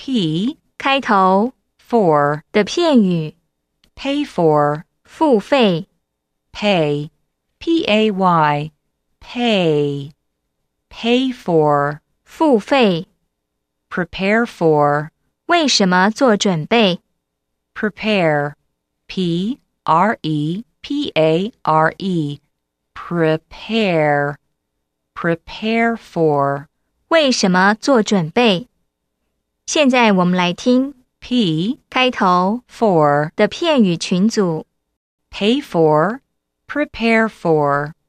P 开头 for 的片语 pay for 付费 pay P-A-Y pay pay for 付费 prepare for 为什么做准备 prepare P-R-E-P-A-R-E prepare prepare for 为什么做准备现在我们来听 P 开头 for 的片语群组 pay for prepare for